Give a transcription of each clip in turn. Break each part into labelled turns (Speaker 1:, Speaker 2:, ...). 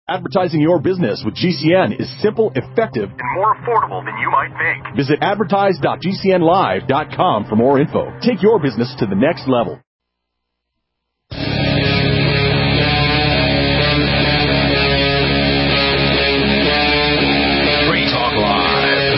Speaker 1: Advertising your business with GCN is simple, effective, and more affordable than you might think. Visit advertise.gcnlive.com for more info. Take your business to the next level.
Speaker 2: Free Talk Live.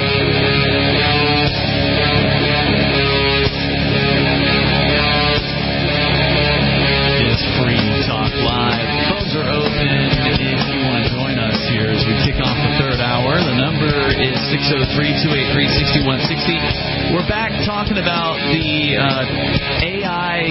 Speaker 3: It's Free Talk Live. Phones are open if you want to join us here as we kick off the third hour. The number is 603-283-6160. We're back talking about the AI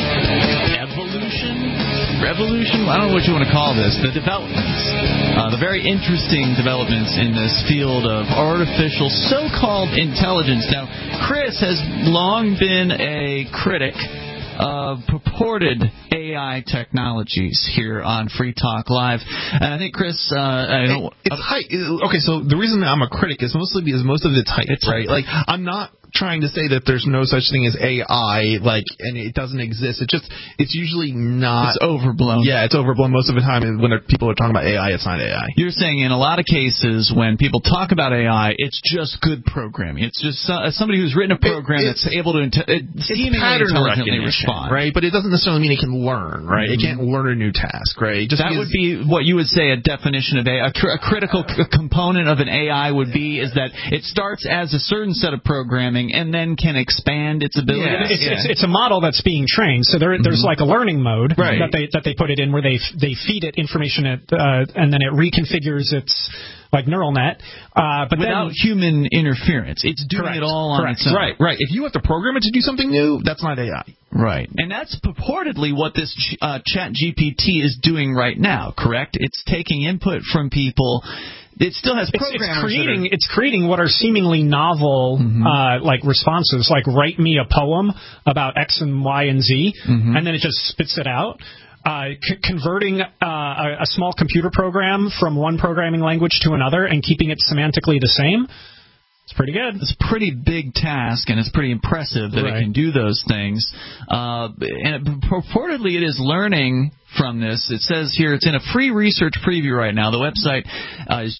Speaker 3: revolution? I don't know what you want to call this. The developments. The very interesting developments in this field of artificial so-called intelligence. Now, Chris has long been a critic of purported AI technologies here on Free Talk Live. And I think, Chris,
Speaker 4: it's hype. Okay, so the reason I'm a critic is mostly because most of it's hype, right? Like, I'm not trying to say that there's no such thing as AI, and it doesn't exist. It's usually not.
Speaker 3: It's overblown.
Speaker 4: Yeah, it's overblown most of the time. When people are talking about AI, it's not AI.
Speaker 3: You're saying in a lot of cases when people talk about AI, it's just good programming. It's just somebody who's written a program that's able to seemingly intelligently respond.
Speaker 4: Right? But it doesn't necessarily mean it can learn, right? Mm-hmm. It can't learn a new task, right?
Speaker 3: That would be what you would say a definition of AI. A critical component of an AI would be is that it starts as a certain set of programming and then can expand its abilities.
Speaker 5: Yeah, it's a model that's being trained. So there's like a learning mode that they put it in where they feed it information and then it reconfigures its like neural net, but
Speaker 3: without human interference. It's doing it all on its own.
Speaker 4: Right. If you have to program it to do something new, that's not AI.
Speaker 3: Right. And that's purportedly what this ChatGPT is doing right now, correct? It's taking input from people. It still has programmers.
Speaker 5: It's creating what are seemingly novel like responses, like write me a poem about X and Y and Z, and then it just spits it out. Converting a small computer program from one programming language to another and keeping it semantically the same. It's pretty good.
Speaker 3: It's a pretty big task, and it's pretty impressive that it can do those things. And purportedly, it is learning from this. It says here it's in a free research preview right now. The website is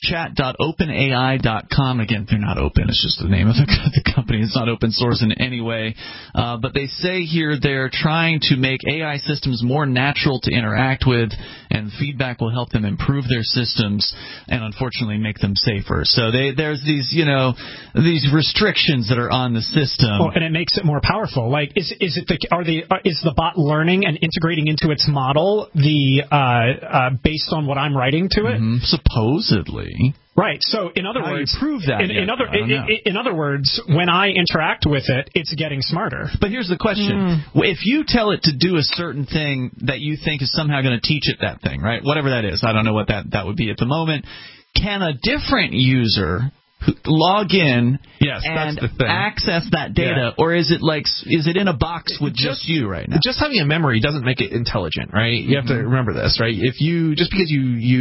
Speaker 3: chat.openai.com. Again, they're not open. It's just the name of the company. It's not open source in any way. But they say here they're trying to make AI systems more natural to interact with, and feedback will help them improve their systems and, unfortunately, make them safer. So there's these, these restrictions that are on the system.
Speaker 5: Well, and it makes it more powerful. Like, is the bot learning and integrating into its model based on what I'm writing to it?
Speaker 3: Supposedly.
Speaker 5: Right. So, in other words,
Speaker 3: prove that.
Speaker 5: In other words, when I interact with it, it's getting smarter.
Speaker 3: But here's the question: if you tell it to do a certain thing that you think is somehow going to teach it that thing, right? Whatever that is, I don't know what that would be at the moment. Can a different user log in and access that data, or is it in a box with just you right now?
Speaker 4: Just having a memory doesn't make it intelligent, right? You have to remember this, right? If you just because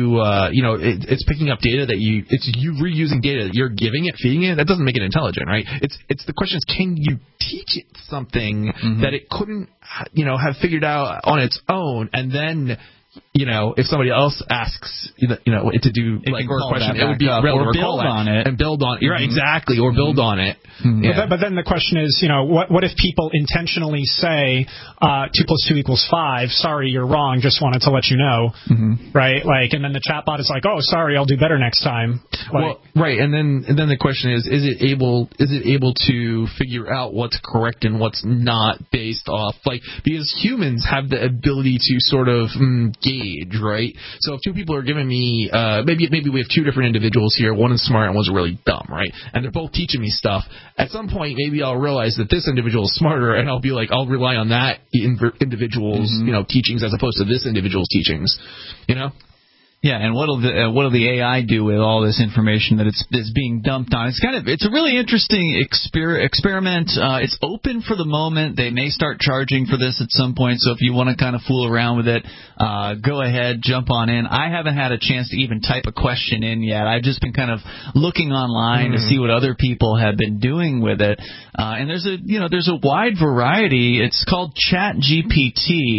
Speaker 4: it's picking up data it's you reusing data that you're giving it, feeding it, that doesn't make it intelligent, right? It's the question is, can you teach it something that it couldn't have figured out on its own, and then if somebody else asks, it to do like or a question, it would be
Speaker 3: or build on it
Speaker 4: and build on it. Right, exactly, or build on it.
Speaker 5: But then the question is, what if people intentionally say 2 + 2 = 5? Sorry, you're wrong. Just wanted to let you know, right? Like, and then the chatbot is like, oh, sorry, I'll do better next time.
Speaker 4: Right, and then the question is it able to figure out what's correct and what's not based off because humans have the ability to sort of gauge, right? So if two people are giving me, maybe we have two different individuals here. One is smart and one's really dumb, right? And they're both teaching me stuff. At some point, maybe I'll realize that this individual is smarter, and I'll be like, I'll rely on that individual's, teachings as opposed to this individual's teachings,
Speaker 3: Yeah, and what'll the AI do with all this information that it's being dumped on? It's a really interesting experiment. It's open for the moment. They may start charging for this at some point. So if you want to kind of fool around with it, go ahead, jump on in. I haven't had a chance to even type a question in yet. I've just been kind of looking online to see what other people have been doing with it. And there's a wide variety. It's called ChatGPT.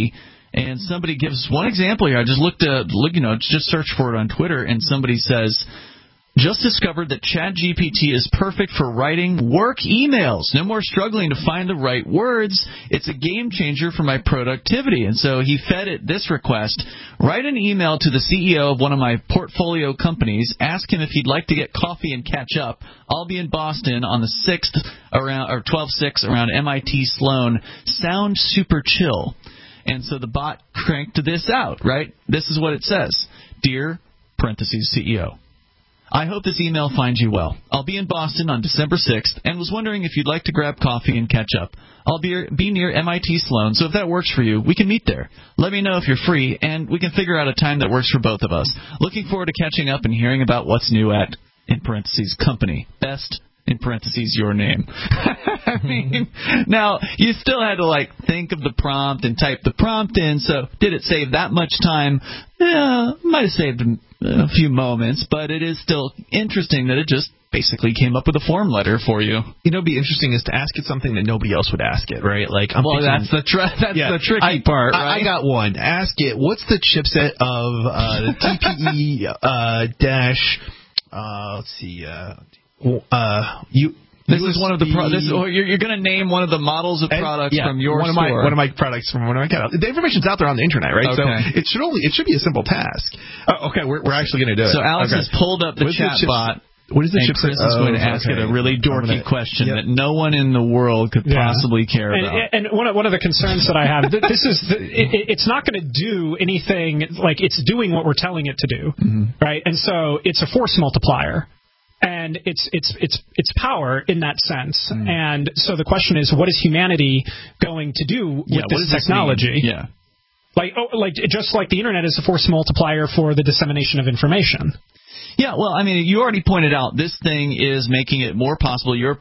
Speaker 3: And somebody gives one example here. I just just searched for it on Twitter, and somebody says, just discovered that ChatGPT is perfect for writing work emails. No more struggling to find the right words. It's a game changer for my productivity. And so he fed it this request: write an email to the CEO of one of my portfolio companies. Ask him if he'd like to get coffee and catch up. I'll be in Boston on the 6th or 12/6 around MIT Sloan. Sound super chill. And so the bot cranked this out, right? This is what it says. Dear (CEO). I hope this email finds you well. I'll be in Boston on December 6th and was wondering if you'd like to grab coffee and catch up. I'll be near MIT Sloan, so if that works for you, we can meet there. Let me know if you're free, and we can figure out a time that works for both of us. Looking forward to catching up and hearing about what's new at, company. Best, your name. I mean, now, you still had to, think of the prompt and type the prompt in, so did it save that much time? Yeah, might have saved a few moments, but it is still interesting that it just basically came up with a form letter for you.
Speaker 4: You know, it'd be interesting is to ask it something that nobody else would ask it, right?
Speaker 3: That's the tricky part, right?
Speaker 4: I got one. Ask it, what's the chipset of the TPE let's see,
Speaker 3: This is one of the you're going to name one of the models of products from your store.
Speaker 4: One of my products from one of my catalogs. The information's out there on the internet, right?
Speaker 3: Okay.
Speaker 4: So it should be a simple task. Okay, we're actually going to do it.
Speaker 3: So Alex has pulled up the chat bot.
Speaker 4: What is the chipset?
Speaker 3: Chris is going to ask it a really dorky question that no one in the world could possibly care about.
Speaker 5: And one of the concerns that I have, it's not going to do anything like it's doing what we're telling it to do, right? And so it's a force multiplier. And it's power in that sense. And so the question is, what is humanity going to do with this technology?
Speaker 3: Yeah.
Speaker 5: Just like the internet is a force multiplier for the dissemination of information.
Speaker 3: Yeah, well, I mean, you already pointed out this thing is making it more possible. You're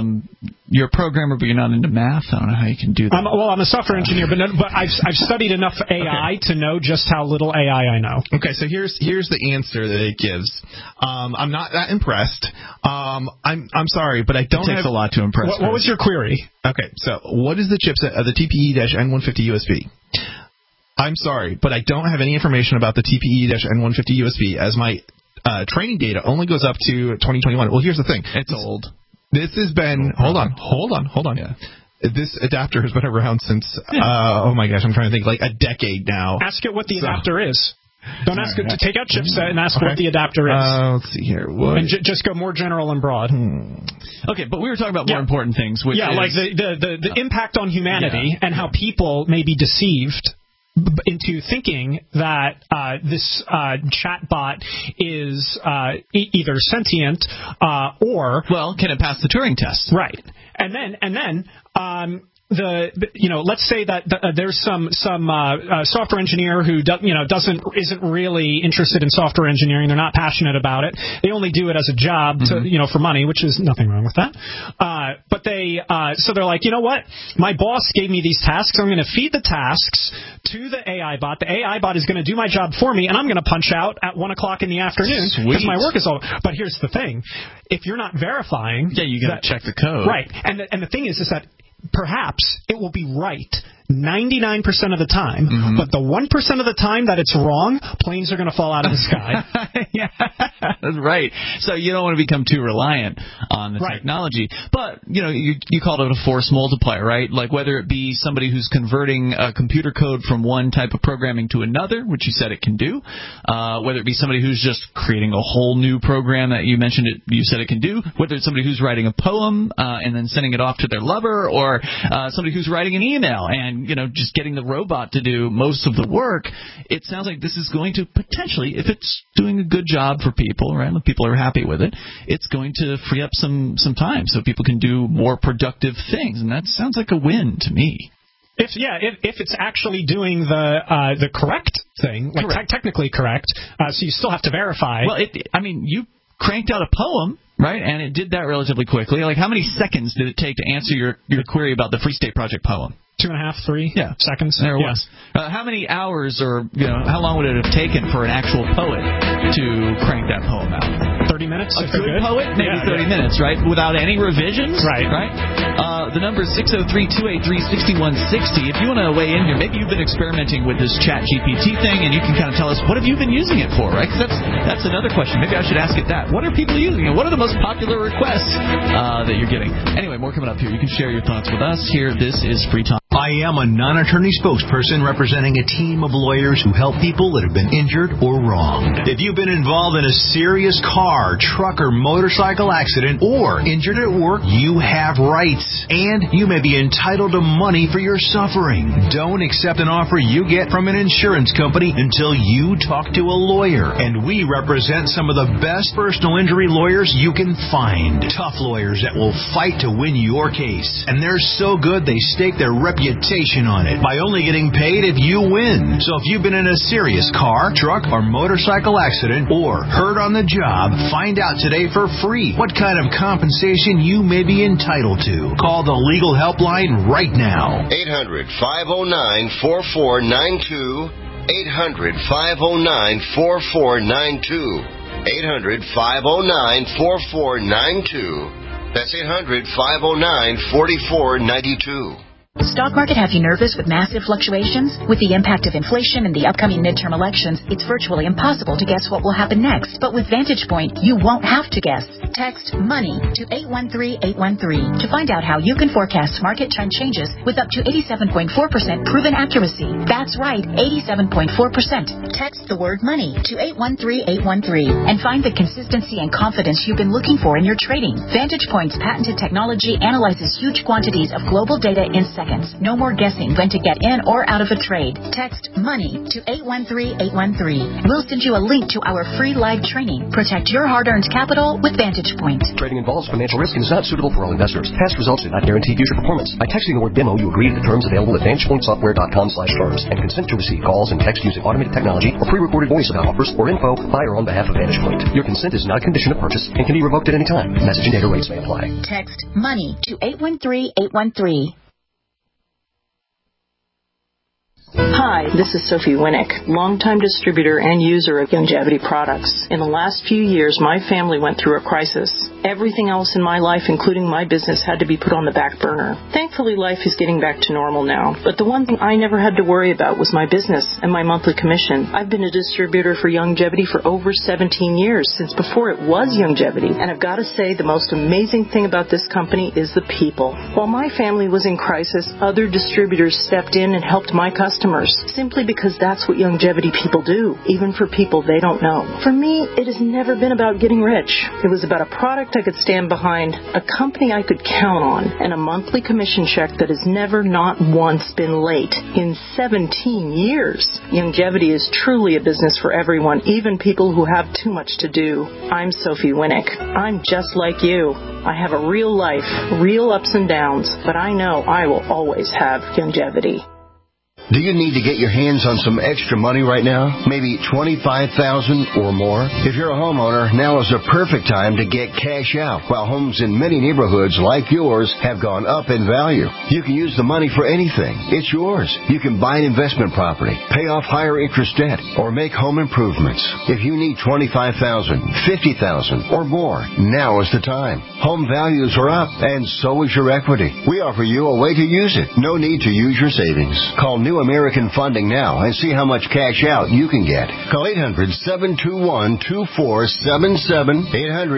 Speaker 3: a programmer, but you're not into math. I don't know how you can do that.
Speaker 5: I'm a software engineer, but I've studied enough AI to know just how little AI I know.
Speaker 4: Okay, so here's the answer that it gives. I'm not that impressed. I'm sorry, but I don't.
Speaker 3: It takes a lot to impress.
Speaker 5: What was your query?
Speaker 4: Okay, so what is the chipset of the TPE-N150 USB? I'm sorry, but I don't have any information about the TPE-N150 USB as my training data only goes up to 2021. Well, here's the thing.
Speaker 3: It's old.
Speaker 4: This has been... Hold on.
Speaker 3: Yeah.
Speaker 4: This adapter has been around since, oh my gosh, I'm trying to think, a decade now.
Speaker 5: Ask it what the adapter is. Don't ask it to take out chipset and ask what the adapter is.
Speaker 4: Let's see here.
Speaker 5: And just go more general and broad.
Speaker 3: Okay, but we were talking about more important things. Which is,
Speaker 5: like the impact on humanity and how people may be deceived into thinking that this chatbot is either sentient or
Speaker 3: can it pass the Turing test?
Speaker 5: Right, and then let's say that there's some software engineer who isn't really interested in software engineering. They're not passionate about it. They only do it as a job to for money, which is nothing wrong with that. But so they're like, you know what? My boss gave me these tasks. I'm going to feed the tasks to the AI bot. The AI bot is going to do my job for me, and I'm going to punch out at 1:00 in the afternoon because my work is over. But here's the thing: if you're not verifying,
Speaker 3: you got to check the code,
Speaker 5: right? And the thing is that perhaps it will be right 99% of the time, but the 1% of the time that it's wrong, planes are going to fall out of the sky.
Speaker 3: Yeah, that's right. So you don't want to become too reliant on the technology. But, you called it a force multiplier, right? Like whether it be somebody who's converting computer code from one type of programming to another, which you said it can do, whether it be somebody who's just creating a whole new program that you said it can do, whether it's somebody who's writing a poem and then sending it off to their lover, or somebody who's writing an email and just getting the robot to do most of the work. It sounds like this is going to potentially, if it's doing a good job for people, right, and people are happy with it, it's going to free up some time so people can do more productive things, and that sounds like a win to me.
Speaker 5: If it's actually doing the correct thing, technically correct, so you still have to verify.
Speaker 3: Well, you cranked out a poem, right, and it did that relatively quickly. Like, how many seconds did it take to answer your query about the Free State Project poem?
Speaker 5: 2.5, 3 seconds.
Speaker 3: There it was. How many hours or how long would it have taken for an actual poet to crank that poem out?
Speaker 5: 30 minutes.
Speaker 3: A good poet? Maybe 30 minutes, right? Without any revisions?
Speaker 5: Right.
Speaker 3: The number is 603-283-6160. If you want to weigh in here, maybe you've been experimenting with this Chat GPT thing, and you can kind of tell us, what have you been using it for, right? Because that's another question. Maybe I should ask it that. What are people using it? What are the most popular requests that you're getting? Anyway, more coming up here. You can share your thoughts with us here. This is Free Talk.
Speaker 2: I am a non-attorney spokesperson representing a team of lawyers who help people that have been injured or wronged. If you've been involved in a serious car, truck, or motorcycle accident or injured at work, you have rights, and you may be entitled to money for your suffering. Don't accept an offer you get from an insurance company until you talk to a lawyer, and we represent some of the best personal injury lawyers you can find. Tough lawyers that will fight to win your case, and they're so good they stake their reputation on it by only getting paid if you win. So if you've been in a serious car, truck, or motorcycle accident or hurt on the job, find out today for free what kind of compensation you may be entitled to. Call the legal helpline right now.
Speaker 6: 800-509-4492. 800-509-4492. 800-509-4492. That's 800-509-4492.
Speaker 7: Stock market have you nervous with massive fluctuations? With the impact of inflation and the upcoming midterm elections, it's virtually impossible to guess what will happen next. But with Vantage Point, you won't have to guess. Text MONEY to 813-813 to find out how you can forecast market trend changes with up to 87.4% proven accuracy. That's right, 87.4%. Text the word MONEY to 813-813 and find the consistency and confidence you've been looking for in your trading. Vantage Point's patented technology analyzes huge quantities of global data in seconds. No more guessing when to get in or out of a trade. Text MONEY to 813-813. We'll send you a link to our free live training. Protect your hard-earned capital with Vantage Point.
Speaker 8: Trading involves financial risk and is not suitable for all investors. Past results do not guarantee future performance. By texting the word demo, you agree to the terms available at VantagePointSoftware.com/terms and consent to receive calls and text using automated technology or pre-recorded voice about offers or info by or on behalf of Vantage Point. Your consent is not a condition of purchase and can be revoked at any time. Message and data rates may apply.
Speaker 7: Text MONEY to 813-813.
Speaker 9: Hi, this is Sophie Winnick, longtime distributor and user of Youngevity products. In the last few years, my family went through a crisis. Everything else in my life, including my business, had to be put on the back burner. Thankfully, life is getting back to normal now. But the one thing I never had to worry about was my business and my monthly commission. I've been a distributor for Youngevity for over 17 years, since before it was Youngevity. And I've got to say, the most amazing thing about this company is the people. While my family was in crisis, other distributors stepped in and helped my customers, simply because that's what Youngevity people do, even for people they don't know. For me, it has never been about getting rich. It was about a product I could stand behind, a company I could count on, and a monthly commission check that has never not once been late in 17 years. Youngevity is truly a business for everyone, even people who have too much to do. I'm Sophie Winnick. I'm just like you. I have a real life, real ups and downs, but I know I will always have Youngevity.
Speaker 6: Do you need to get your hands on some extra money right now? Maybe $25,000 or more? If you're a homeowner, now is the perfect time to get cash out. While homes in many neighborhoods like yours have gone up in value, you can use the money for anything. It's yours. You can buy an investment property, pay off higher interest debt, or make home improvements. If you need $25,000, $50,000, or more, now is the time. Home values are up, and so is your equity. We offer you a way to use it. No need to use your savings. Call New American Funding now and see how much cash out you can get. Call 800-721-2477.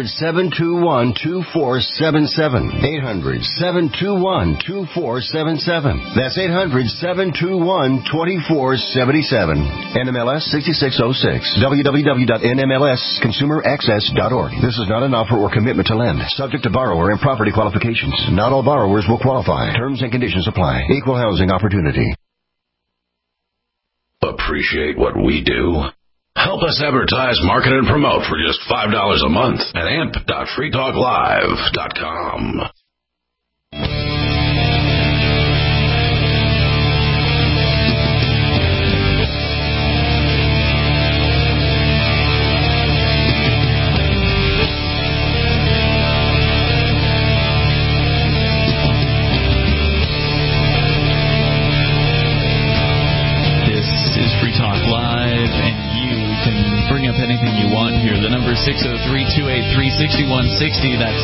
Speaker 6: 800-721-2477. 800-721-2477. That's 800-721-2477. NMLS 6606. www.nmlsconsumeraccess.org. This is not an offer or commitment to lend. Subject to borrower and property qualifications. Not all borrowers will qualify. Terms and conditions apply. Equal housing opportunity.
Speaker 10: Appreciate what we do? Help us advertise, market, and promote for just $5 a month at amp.freetalklive.com.
Speaker 3: Anything anything you want here. The number is 603-283-6160. That's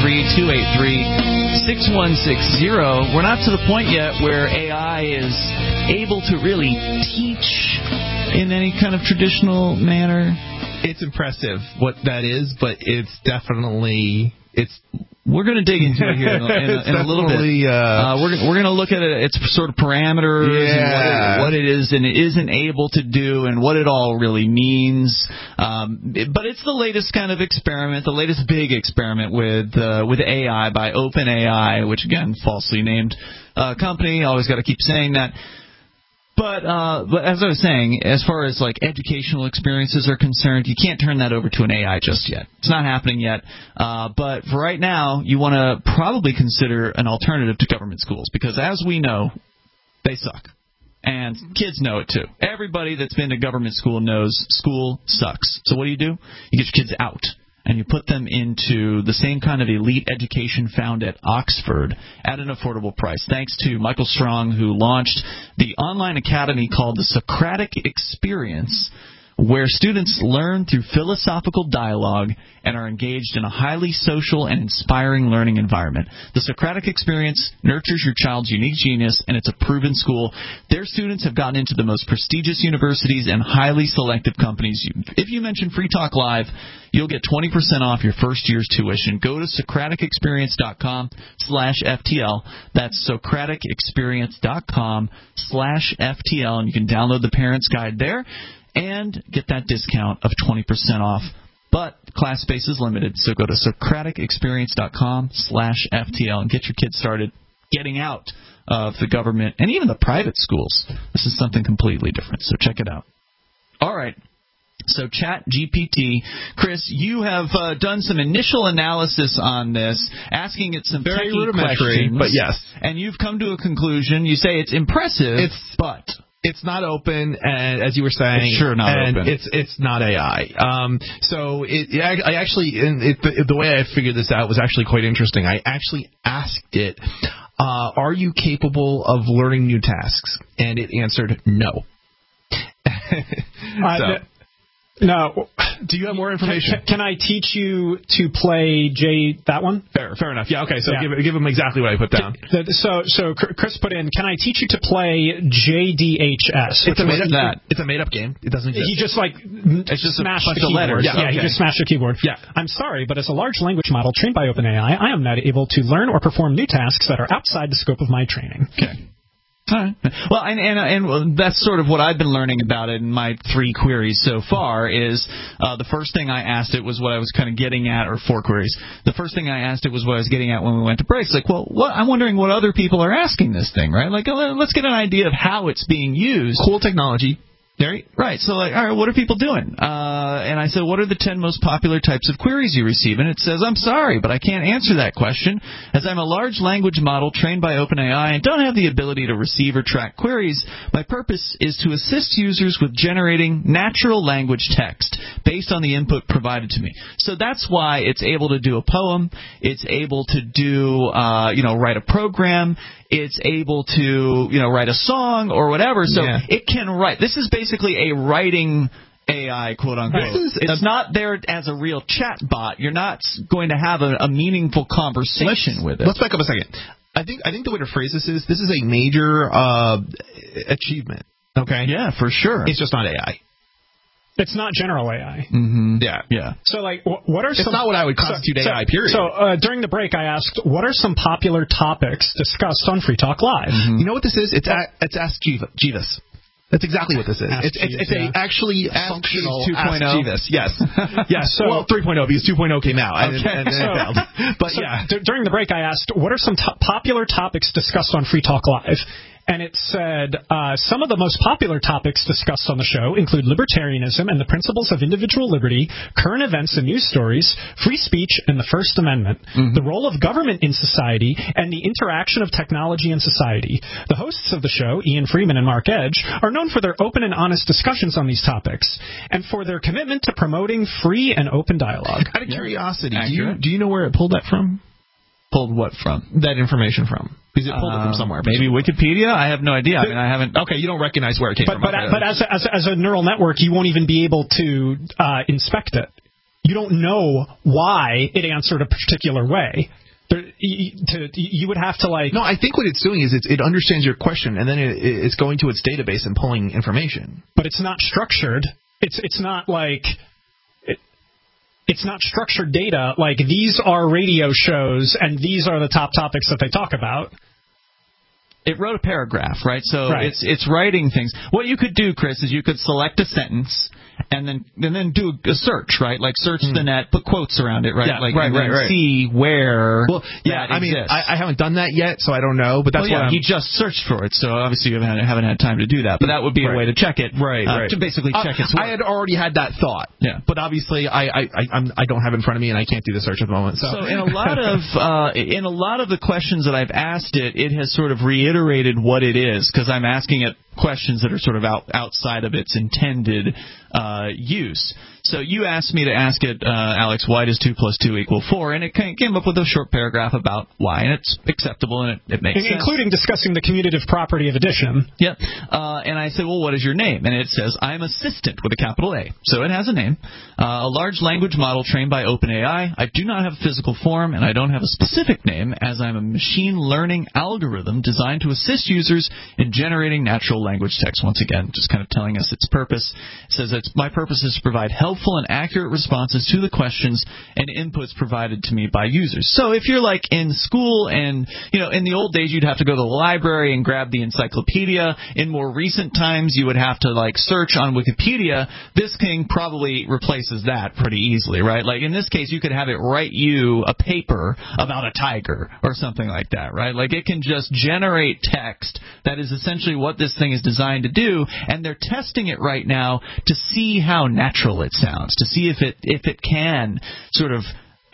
Speaker 3: 603-283-6160. We're not to the point yet where AI is able to really teach in any kind of traditional manner.
Speaker 4: It's impressive what that is, but it's definitely...
Speaker 3: We're going to dig into it here in a little bit. We're going to look at its sort of parameters and what it is and it isn't able to do and what it all really means. But it's the latest kind of experiment, the latest big experiment with AI by OpenAI, which, again, falsely named company. Always got to keep saying that. But as I was saying, as far as like educational experiences are concerned, you can't turn that over to an AI just yet. It's not happening yet. But for right now, you want to probably consider an alternative to government schools because, as we know, they suck. And kids know it, too. Everybody that's been to government school knows school sucks. So what do? You get your kids out. And you put them into the same kind of elite education found at Oxford at an affordable price, thanks to Michael Strong, who launched the online academy called the Socratic Experience, where students learn through philosophical dialogue and are engaged in a highly social and inspiring learning environment. The Socratic Experience nurtures your child's unique genius, and it's a proven school. Their students have gotten into the most prestigious universities and highly selective companies. If you mention Free Talk Live, you'll get 20% off your first year's tuition. Go to SocraticExperience.com/FTL. That's SocraticExperience.com/FTL, and you can download the Parent's Guide there and get that discount of 20% off. But class space is limited, so go to SocraticExperience.com/FTL and get your kids started getting out of the government and even the private schools. This is something completely different, so check it out. All right. So ChatGPT, Chris, you have done some initial analysis on this, asking it some
Speaker 4: very
Speaker 3: rudimentary questions.
Speaker 4: But yes.
Speaker 3: And you've come to a conclusion. You say it's impressive, but...
Speaker 4: It's not open, and as you were saying,
Speaker 3: it's sure not open.
Speaker 4: It's not AI. So the way I figured this out was actually quite interesting. I actually asked it, "Are you capable of learning new tasks?" And it answered no.
Speaker 5: No.
Speaker 4: Do you have more information?
Speaker 5: Can I teach you to play that one?
Speaker 4: Fair enough. Yeah. Okay. So give him exactly what I put down.
Speaker 5: So Chris put in, "Can I teach you to play JDHS?"
Speaker 4: It's a made up game. It doesn't exist.
Speaker 5: He just
Speaker 4: it's just
Speaker 5: smashed
Speaker 4: a bunch
Speaker 5: the keyboard.
Speaker 4: of letters.
Speaker 5: Yeah, he just smashed the keyboard.
Speaker 4: Yeah.
Speaker 5: I'm sorry, but as a large language model trained by OpenAI, I am not able to learn or perform new tasks that are outside the scope of my training.
Speaker 3: Okay. All right. Well, and that's sort of what I've been learning about it in my 3 queries so far is the first thing I asked it was what I was kind of getting at, or 4 queries. The first thing I asked it was what I was getting at when we went to break. It's like, well, I'm wondering what other people are asking this thing, right? Like, let's get an idea of how it's being used.
Speaker 4: Cool technology.
Speaker 3: Right. So, all right, what are people doing? And I said, what are the 10 most popular types of queries you receive? And it says, I'm sorry, but I can't answer that question, as I'm a large language model trained by OpenAI and don't have the ability to receive or track queries. My purpose is to assist users with generating natural language text based on the input provided to me. So that's why it's able to do a poem. It's able to do, write a program. It's able to, write a song or whatever. So it can write. This is basically a writing AI, quote unquote. It's not there as a real chat bot. You're not going to have a meaningful conversation with it.
Speaker 4: Let's back up a second. I think the way to phrase this is a major achievement. Okay.
Speaker 3: Yeah, for sure.
Speaker 4: It's just not AI.
Speaker 5: It's not general AI.
Speaker 3: Mm-hmm.
Speaker 4: Yeah.
Speaker 5: So, what are
Speaker 4: It's not what I would constitute AI, period.
Speaker 5: So, during the break, I asked, what are some popular topics discussed on Free Talk Live?
Speaker 4: Mm-hmm. You know what this is? It's Ask Jeeves. That's exactly what this is. It's actually functional
Speaker 3: 2.0.
Speaker 4: Ask Jeeves. Yes. Yes. So, well, 3.0 because 2.0 came out.
Speaker 5: During the break, I asked, what are some popular topics discussed on Free Talk Live? And it said, some of the most popular topics discussed on the show include libertarianism and the principles of individual liberty, current events and news stories, free speech, and the First Amendment, the role of government in society, and the interaction of technology and society. The hosts of the show, Ian Freeman and Mark Edge, are known for their open and honest discussions on these topics, and for their commitment to promoting free and open dialogue.
Speaker 4: Out of curiosity, do you know where it pulled that from?
Speaker 3: pulled what from?
Speaker 4: That information from? Because it pulled it from somewhere.
Speaker 3: Maybe Wikipedia? I have no idea. I mean, I haven't...
Speaker 4: Okay, you don't recognize where it came from.
Speaker 5: But as a neural network, you won't even be able to inspect it. You don't know why it answered a particular way. You would have to
Speaker 4: No, I think what it's doing is it understands your question, and then it's going to its database and pulling information.
Speaker 5: But it's not structured. It's not like... It's not structured data like these are radio shows and these are the top topics that they talk about.
Speaker 3: It wrote a paragraph, right? So it's writing things. What you could do, Chris, is you could select a sentence and then do a search, right? Like search the net, put quotes around it, right?
Speaker 4: Yeah,
Speaker 3: like
Speaker 4: right.
Speaker 3: See where.
Speaker 4: Well, yeah, I mean, I haven't done that yet, so I don't know. But that's
Speaker 3: he just searched for it, so obviously you haven't had time to do that. But that would be a way to check it,
Speaker 4: right?
Speaker 3: To basically check its work.
Speaker 4: I had already had that thought, but obviously I don't have it in front of me and I can't do the search at the moment.
Speaker 3: So in a lot of the questions that I've asked it, it has sort of reiterated what it is because I'm asking it questions that are sort of outside of its intended use. So you asked me to ask it, Alex, why does 2 + 2 = 4? And it came up with a short paragraph about why, and it's acceptable and it makes sense.
Speaker 5: Including discussing the commutative property of addition.
Speaker 3: Yep. And I said, well, what is your name? And it says, I'm Assistant with a capital A. So it has a name. A large language model trained by OpenAI. I do not have a physical form, and I don't have a specific name, as I'm a machine learning algorithm designed to assist users in generating natural language text. Once again, just kind of telling us its purpose. It says that my purpose is to provide helpful and accurate responses to the questions and inputs provided to me by users. So if you're like in school and, in the old days you'd have to go to the library and grab the encyclopedia. In more recent times you would have to search on Wikipedia. This thing probably replaces that pretty easily, right? Like in this case you could have it write you a paper about a tiger or something like that, right? Like it can just generate text. That is essentially what this thing is designed to do, and they're testing it right now to see how natural it sounds, to see if it can sort of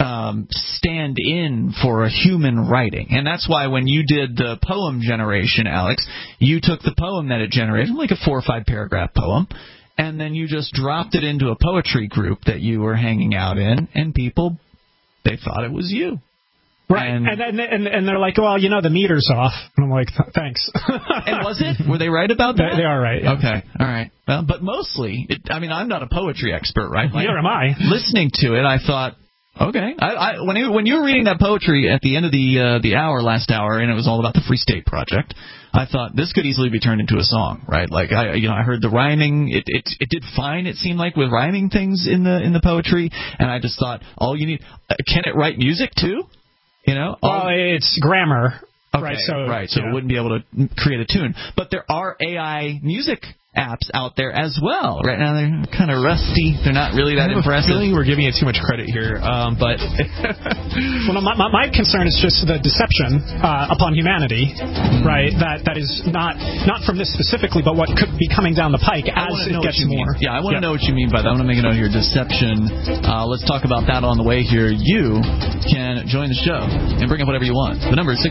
Speaker 3: stand in for a human writing. And that's why when you did the poem generation, Alex, you took the poem that it generated, like a 4 or 5 paragraph poem, and then you just dropped it into a poetry group that you were hanging out in, and people, they thought it was you.
Speaker 5: Right, and they're like, well, the meter's off. And I'm like, thanks.
Speaker 3: And was it? Were they right about that?
Speaker 5: They are right. Yeah.
Speaker 3: Okay, all right. Well, but mostly, I'm not a poetry expert, right?
Speaker 5: Neither am I.
Speaker 3: Listening to it, I thought, okay. When you were reading that poetry at the end of the last hour, and it was all about the Free State Project, I thought this could easily be turned into a song, right? Like I heard the rhyming. It did fine. It seemed like with rhyming things in the poetry, and I just thought, all you need, can it write music too?
Speaker 5: Well, it's grammar.
Speaker 3: Okay,
Speaker 5: right,
Speaker 3: so it wouldn't be able to create a tune. But there are AI music apps out there as well. Right now they're kind of rusty. They're not really that impressive.
Speaker 4: I have a feeling we're giving it too much credit here, but...
Speaker 5: Well, no, my concern is just the deception upon humanity, right? That is not from this specifically, but what could be coming down the pike as it gets more.
Speaker 3: Yeah, I want to know what you mean by that. I want to make a note here, deception. Let's talk about that on the way here. You can join the show and bring up whatever you want. The number is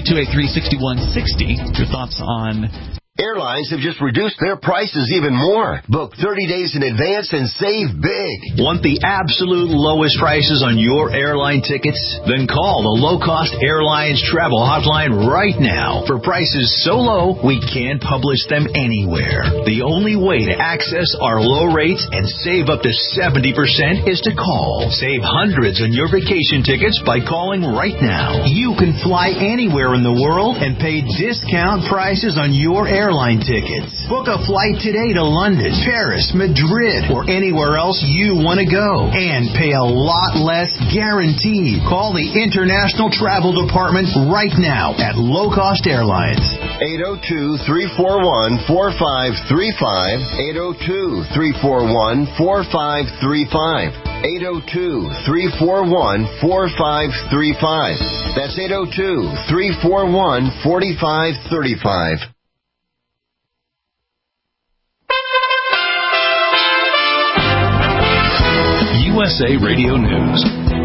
Speaker 3: 603-283-6160. Your thoughts on...
Speaker 6: Airlines have just reduced their prices even more. Book 30 days in advance and save big.
Speaker 2: Want the absolute lowest prices on your airline tickets? Then call the Low Cost Airlines Travel Hotline right now. For prices so low, we can't publish them anywhere. The only way to access our low rates and save up to 70% is to call. Save hundreds on your vacation tickets by calling right now. You can fly anywhere in the world and pay discount prices on your airline tickets. Book a flight today to London, Paris, Madrid, or anywhere else you want to go. And pay a lot less guaranteed. Call the International Travel Department right now at Low Cost Airlines.
Speaker 6: 802-341-4535. 802-341-4535. 802-341-4535. That's 802-341-4535.
Speaker 10: USA Radio News.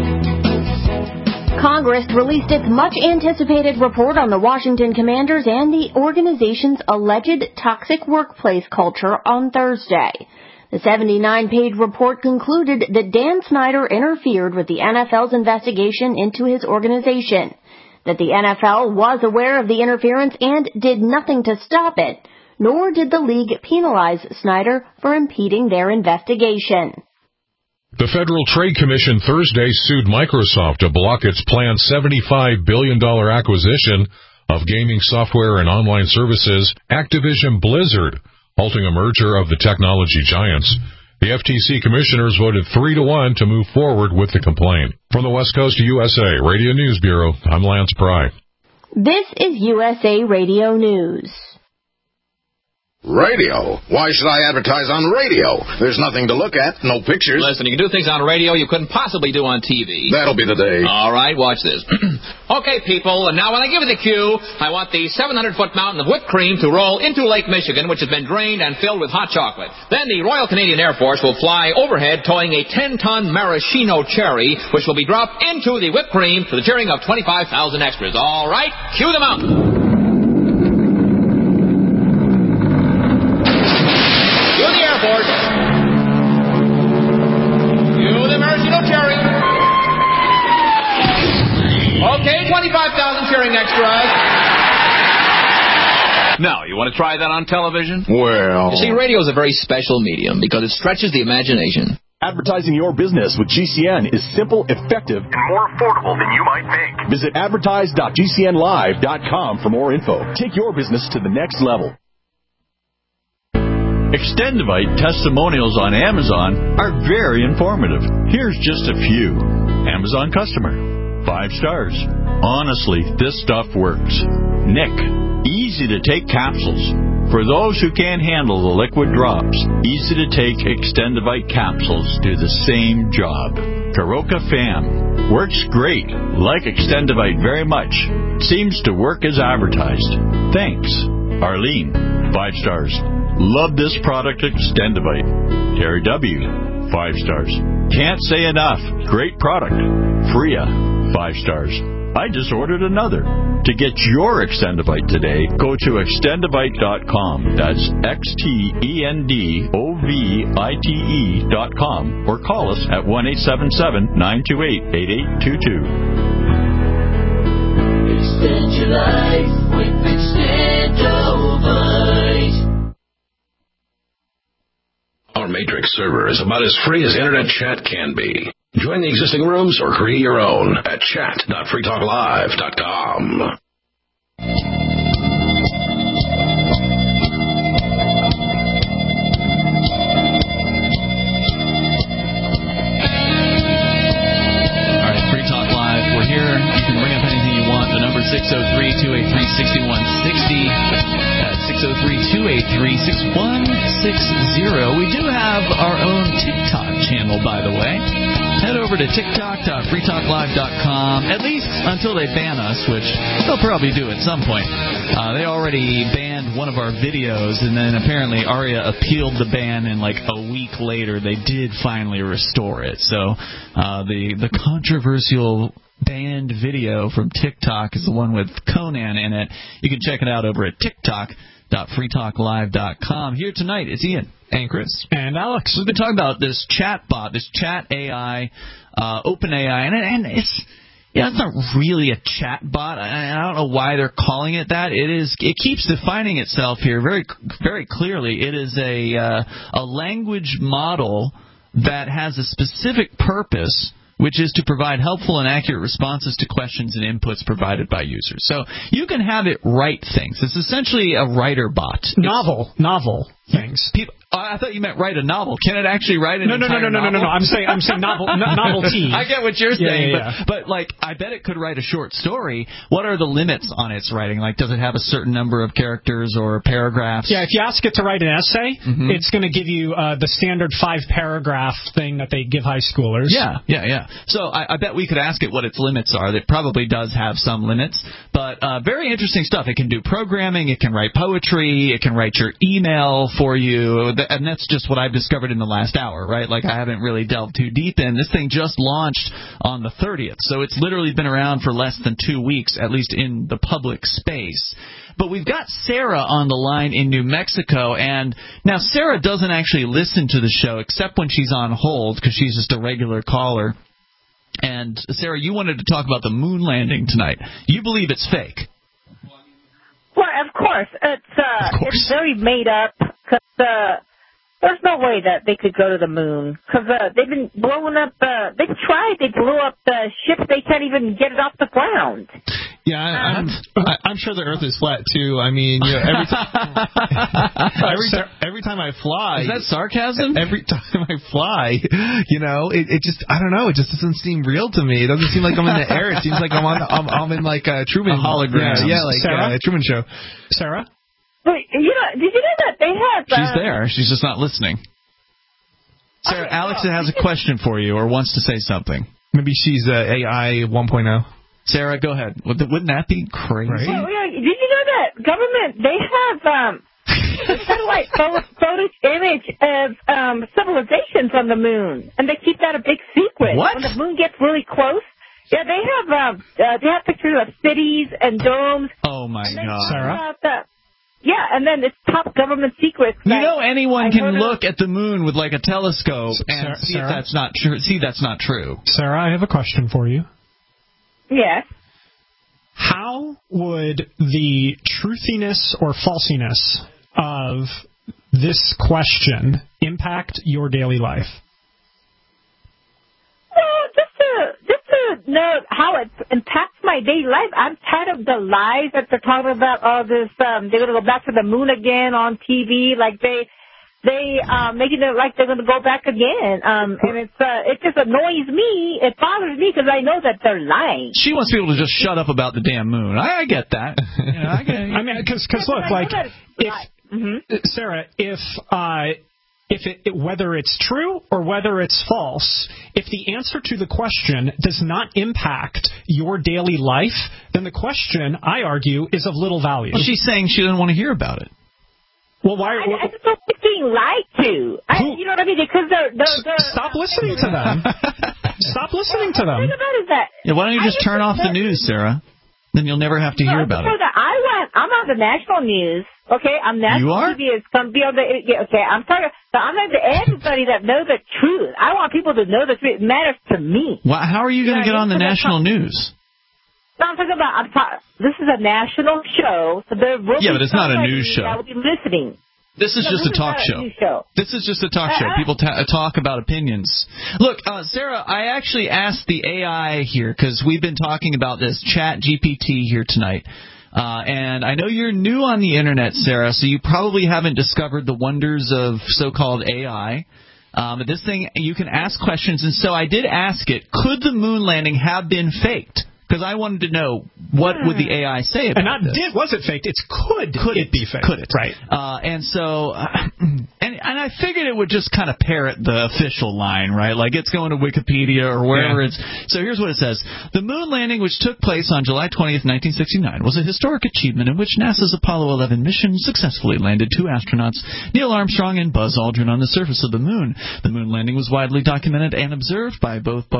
Speaker 11: Congress released its much-anticipated report on the Washington Commanders and the organization's alleged toxic workplace culture on Thursday. The 79-page report concluded that Dan Snyder interfered with the NFL's investigation into his organization, that the NFL was aware of the interference and did nothing to stop it, nor did the league penalize Snyder for impeding their investigation.
Speaker 12: The Federal Trade Commission Thursday sued Microsoft to block its planned $75 billion acquisition of gaming software and online services Activision Blizzard, halting a merger of the technology giants. The FTC commissioners voted 3-1 to move forward with the complaint. From the West Coast of USA Radio News Bureau, I'm Lance Pry.
Speaker 11: This is USA Radio News.
Speaker 10: Radio? Why should I advertise on radio? There's nothing to look at, no pictures.
Speaker 13: Listen, you can do things on radio you couldn't possibly do on TV.
Speaker 10: That'll be the day.
Speaker 13: All right, watch this. Okay, people, and now when I give you the cue, I want the 700-foot mountain of whipped cream to roll into Lake Michigan, which has been drained and filled with hot chocolate. Then the Royal Canadian Air Force will fly overhead towing a 10-ton maraschino cherry, which will be dropped into the whipped cream for the cheering of 25,000 extras. All right, cue the mountain. Okay, 25,000 cheering extras.
Speaker 14: Now, you want to try that on television?
Speaker 10: Well...
Speaker 13: You see, radio is a very special medium because it stretches the imagination.
Speaker 1: Advertising your business with GCN is simple, effective, and more affordable than you might think. Visit advertise.gcnlive.com for more info. Take your business to the next level.
Speaker 15: Extendivite testimonials on Amazon are very informative. Here's just a few. Amazon customer. 5 stars. Honestly, this stuff works. Nick, easy to take capsules. For those who can't handle the liquid drops, easy to take Extendivite capsules do the same job. Karoka Fam, works great. Like Extendivite very much. Seems to work as advertised. Thanks. Arlene, 5 stars. Love this product, Extendivite. Terry W., 5 stars. Can't say enough. Great product. Freya, 5 stars. I just ordered another. To get your Extendivite today, go to extendivite.com. That's XTENDOVITE.com or call us at 1-877-928-8822.
Speaker 16: Extend your life with Extendovite.
Speaker 10: Our Matrix server is about as free as internet chat can be. Join the existing rooms or create your own at chat.freetalklive.com.
Speaker 3: Free Talk Live. We're here. You can bring up anything you want. The number is 603-283-6160. That's 603-283-6160. We do have our own TikTok channel, by the way. Head over to tiktok.freetalklive.com, at least until they ban us, which they'll probably do at some point. They already banned one of our videos, and then apparently Aria appealed the ban, and like a week later they did finally restore it. So the controversial banned video from TikTok is the one with Conan in it. You can check it out over at tiktok.freetalklive.com. Here tonight is Ian.
Speaker 5: And Chris. And Alex.
Speaker 3: We've been talking about this chat bot, this chat AI, OpenAI, and it's not really a chat bot. I don't know why they're calling it that. It keeps defining itself here very, very clearly. It is a language model that has a specific purpose, which is to provide helpful and accurate responses to questions and inputs provided by users. So you can have it write things. It's essentially a writer bot.
Speaker 5: Novel things.
Speaker 3: I thought you meant write a novel. Can it actually write an entire novel?
Speaker 5: No. I'm saying novelty.
Speaker 3: I get what you're saying,
Speaker 5: yeah.
Speaker 3: But like, I bet it could write a short story. What are the limits on its writing? Like, does it have a certain number of characters or paragraphs?
Speaker 5: Yeah, if you ask it to write an essay, it's going to give you the standard 5-paragraph thing that they give high schoolers.
Speaker 3: Yeah. So I bet we could ask it what its limits are. It probably does have some limits, but very interesting stuff. It can do programming. It can write poetry. It can write your email for you. and that's just what I've discovered in the last hour, right? Like, I haven't really delved too deep in. This thing just launched on the 30th, so it's literally been around for less than 2 weeks, at least in the public space. But we've got Sarah on the line in New Mexico, and now Sarah doesn't actually listen to the show except when she's on hold because she's just a regular caller. And, Sarah, you wanted to talk about the moon landing tonight. You believe it's fake.
Speaker 17: Well, of course. It's very made up because there's no way that they could go to the moon because they've been blowing up. They blew up the ship. They can't even get it off the ground.
Speaker 4: Yeah, I'm sure the Earth is flat too. I mean, every time I fly,
Speaker 3: is that sarcasm?
Speaker 4: Every time I fly, it just, I don't know, it just doesn't seem real to me. It doesn't seem like I'm in the air. It seems like I'm in like a Truman
Speaker 3: hologram.
Speaker 4: Yeah, like a Truman Show.
Speaker 5: Sarah?
Speaker 17: Wait, did you know that they have?
Speaker 3: She's there. She's just not listening. Sarah, okay, Alex has a question for you or wants to say something.
Speaker 4: Maybe she's AI 1.0.
Speaker 3: Sarah, go ahead. Wouldn't that be crazy?
Speaker 17: Right? Well, did you know that government, they have satellite photo image of civilizations on the moon, and they keep that a big secret.
Speaker 3: What?
Speaker 17: When the moon gets really close, yeah, they have pictures of cities and domes.
Speaker 3: Oh, my God.
Speaker 5: Sarah?
Speaker 17: Yeah, and then it's top government secrets.
Speaker 3: Anyone can look at the moon with like a telescope and see if that's not true. That's not true.
Speaker 5: Sarah, I have a question for you.
Speaker 17: Yes.
Speaker 5: How would the truthiness or falsiness of this question impact your daily life?
Speaker 17: Well, just to know how it impacts my daily life, I'm tired of the lies that they're talking about. All this, they're going to go back to the moon again on TV, like they making it like they're going to go back again. And it just annoys me. It bothers me because I know that they're lying.
Speaker 3: She wants people to just shut up about the damn moon. I get that. I get it.
Speaker 5: I mean, because look, like, Sarah, whether it's true or whether it's false, if the answer to the question does not impact your daily life, then the question, I argue, is of little value.
Speaker 3: Well, she's saying she doesn't want to hear about it.
Speaker 17: Well, why? I just don't think being lied to. You know what I mean? Because they're
Speaker 5: stop listening to them. Stop listening to them.
Speaker 17: The thing about it is that
Speaker 3: why don't you just turn off the news, Sarah? Then you'll never have to hear about it.
Speaker 17: I'm on the national news. Okay, I'm national.
Speaker 3: You are?
Speaker 17: TV. It's going to be on the. Okay, I'm talking. So I'm on to everybody that knows the truth. I want people to know the truth. It matters to me.
Speaker 3: Well, how are you going to get on the national news?
Speaker 17: No, I'm talking about. This is a national show, so there will be
Speaker 3: but it's not a news show.
Speaker 17: I will be listening.
Speaker 3: This is just a talk show. This is just a talk show. People talk about opinions. Look, Sarah, I actually asked the AI here because we've been talking about this Chat GPT here tonight. And I know you're new on the internet, Sarah, so you probably haven't discovered the wonders of so-called AI. But this thing, you can ask questions, and so I did ask it, could the moon landing have been faked? Because I wanted to know what would the AI say about
Speaker 5: this. And was it faked? It's could it be faked?
Speaker 3: Could it?
Speaker 5: Right.
Speaker 3: And so, and I figured it would just kind of parrot the official line, right? Like it's going to Wikipedia or wherever it's. So here's what it says. The moon landing, which took place on July 20th, 1969, was a historic achievement in which NASA's Apollo 11 mission successfully landed 2 astronauts, Neil Armstrong and Buzz Aldrin, on the surface of the moon. The moon landing was widely documented and observed by both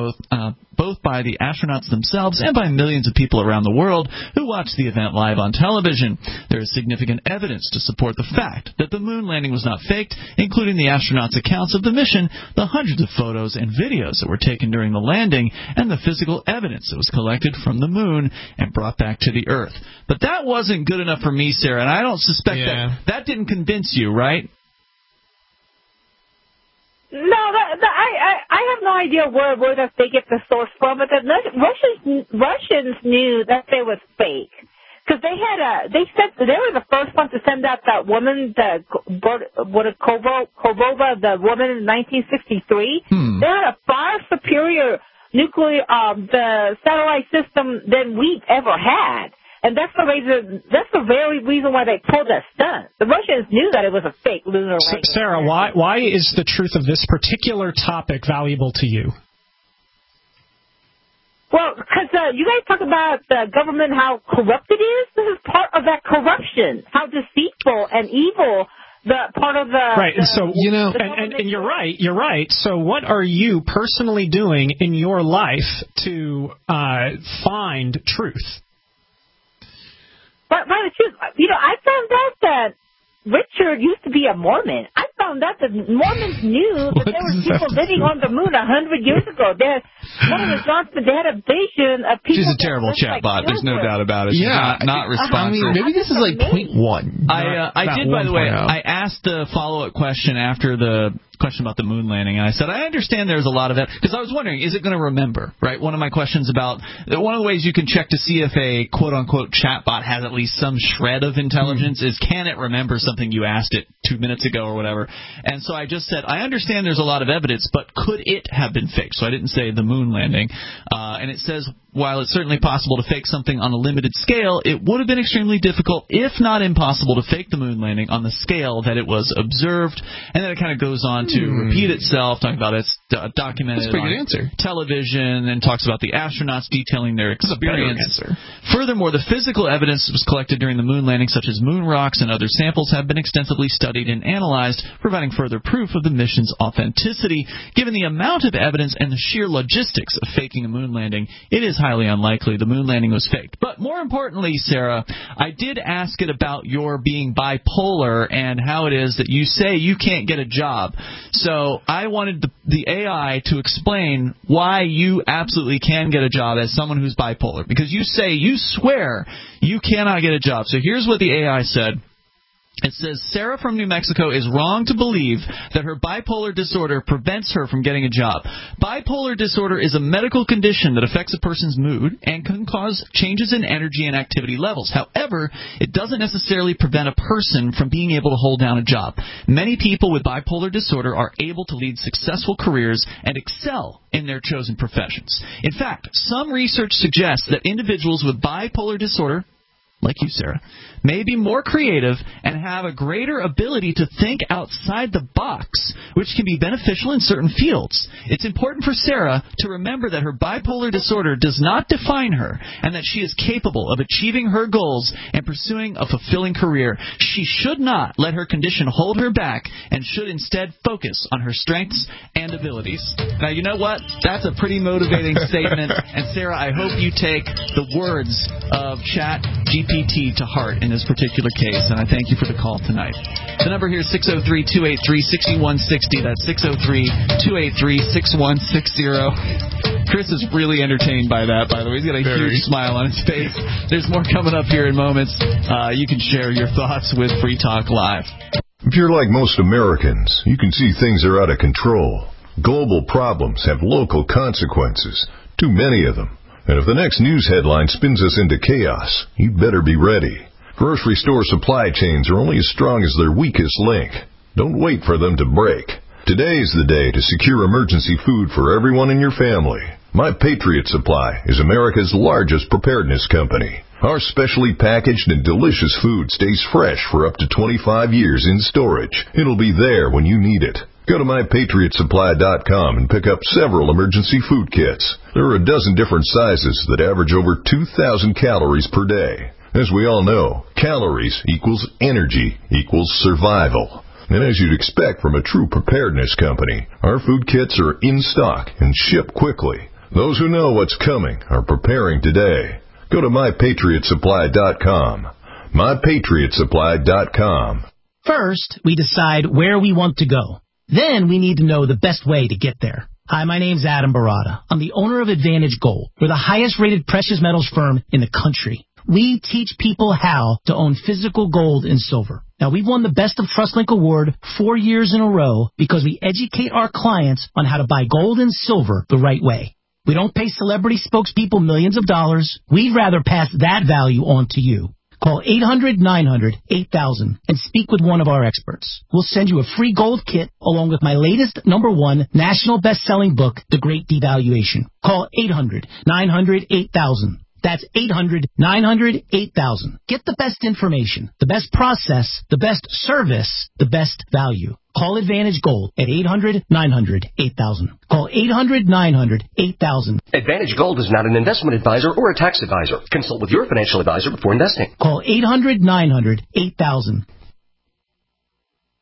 Speaker 3: by the astronauts themselves and by millions of people around the world who watched the event live on television. There is significant evidence to support the fact that the moon landing was not faked, including the astronauts' accounts of the mission, the hundreds of photos and videos that were taken during the landing, and the physical evidence that was collected from the moon and brought back to the Earth. But that wasn't good enough for me, Sarah, and I don't suspect that didn't convince you, right?
Speaker 17: No, I have no idea where they get the source from, but the Russians knew that they was fake because they said they were the first one to send out that woman, Kovova, the woman in 1963. They had a far superior nuclear the satellite system than we've ever had. And that's the very reason why they pulled that stunt. The Russians knew that it was a fake lunar landing.
Speaker 5: Sarah, why is the truth of this particular topic valuable to you?
Speaker 17: Well, because you guys talk about the government, how corrupt it is. This is part of that corruption, how deceitful and evil the part of the
Speaker 5: right. And so
Speaker 17: and
Speaker 5: you're right. So what are you personally doing in your life to find truth?
Speaker 17: But I found out that Richard used to be a Mormon. I found out that Mormons knew that there were people living on the moon 100 years ago. One of the Johnson, they had a vision of people.
Speaker 3: She's a terrible chatbot. There's no doubt about it. She's not responsive.
Speaker 4: Maybe this is like 0.1.
Speaker 3: I did, by the way. I asked the follow-up question after the question about the moon landing, and I said, I understand there's a lot of that, because I was wondering, is it going to remember, right? One of my questions about, one of the ways you can check to see if a quote-unquote chatbot has at least some shred of intelligence is, can it remember something you asked it 2 minutes ago or whatever? And so I just said, I understand there's a lot of evidence, but could it have been faked? So I didn't say the moon landing. And it says, while it's certainly possible to fake something on a limited scale, it would have been extremely difficult, if not impossible, to fake the moon landing on the scale that it was observed. And then it kind of goes on to repeat itself, talking about it's documented on television, and talks about the astronauts detailing their experience. Furthermore, the physical evidence that was collected during the moon landing, such as moon rocks and other samples, have been extensively studied and analyzed, providing further proof of the mission's authenticity. Given the amount of evidence and the sheer logistics of faking a moon landing, it is highly unlikely the moon landing was faked. But more importantly, Sarah, I did ask it about your being bipolar and how it is that you say you can't get a job. So I wanted the AI to explain why you absolutely can get a job as someone who's bipolar. Because you swear you cannot get a job. So here's what the AI said. It says, Sarah from New Mexico is wrong to believe that her bipolar disorder prevents her from getting a job. Bipolar disorder is a medical condition that affects a person's mood and can cause changes in energy and activity levels. However, it doesn't necessarily prevent a person from being able to hold down a job. Many people with bipolar disorder are able to lead successful careers and excel in their chosen professions. In fact, some research suggests that individuals with bipolar disorder, like you, Sarah, may be more creative and have a greater ability to think outside the box, which can be beneficial in certain fields. It's important for Sarah to remember that her bipolar disorder does not define her and that she is capable of achieving her goals and pursuing a fulfilling career. She should not let her condition hold her back and should instead focus on her strengths and abilities. Now, you know what? That's a pretty motivating statement. And, Sarah, I hope you take the words of ChatGPT to heart in this particular case, and I thank you for the call tonight. The number here is 603-283-6160. That's 603-283-6160. Chris is really entertained by that, by the way. He's got a huge smile on his face. There's more coming up here in moments. You can share your thoughts with Free Talk Live.
Speaker 12: If you're like most Americans, you can see things are out of control. Global problems have local consequences, too many of them. And if the next news headline spins us into chaos, you'd better be ready. Grocery store supply chains are only as strong as their weakest link. Don't wait for them to break. Today is the day to secure emergency food for everyone in your family. My Patriot Supply is America's largest preparedness company. Our specially packaged and delicious food stays fresh for up to 25 years in storage. It'll be there when you need it. Go to MyPatriotSupply.com and pick up several emergency food kits. There are a dozen different sizes that average over 2,000 calories per day. As we all know, calories equals energy equals survival. And as you'd expect from a true preparedness company, our food kits are in stock and ship quickly. Those who know what's coming are preparing today. Go to MyPatriotSupply.com. MyPatriotSupply.com.
Speaker 18: First, we decide where we want to go. Then we need to know the best way to get there. Hi, my name's Adam Barada. I'm the owner of Advantage Gold. We're the highest-rated precious metals firm in the country. We teach people how to own physical gold and silver. Now, we've won the Best of TrustLink Award 4 years in a row because we educate our clients on how to buy gold and silver the right way. We don't pay celebrity spokespeople millions of dollars. We'd rather pass that value on to you. Call 800-900-8000 and speak with one of our experts. We'll send you a free gold kit along with my latest #1 national best-selling book, The Great Devaluation. Call 800-900-8000. That's 800-900-8000. Get the best information, the best process, the best service, the best value. Call Advantage Gold at 800-900-8000. Call 800-900-8000.
Speaker 8: Advantage Gold is not an investment advisor or a tax advisor. Consult with your financial advisor before investing.
Speaker 18: Call 800-900-8000.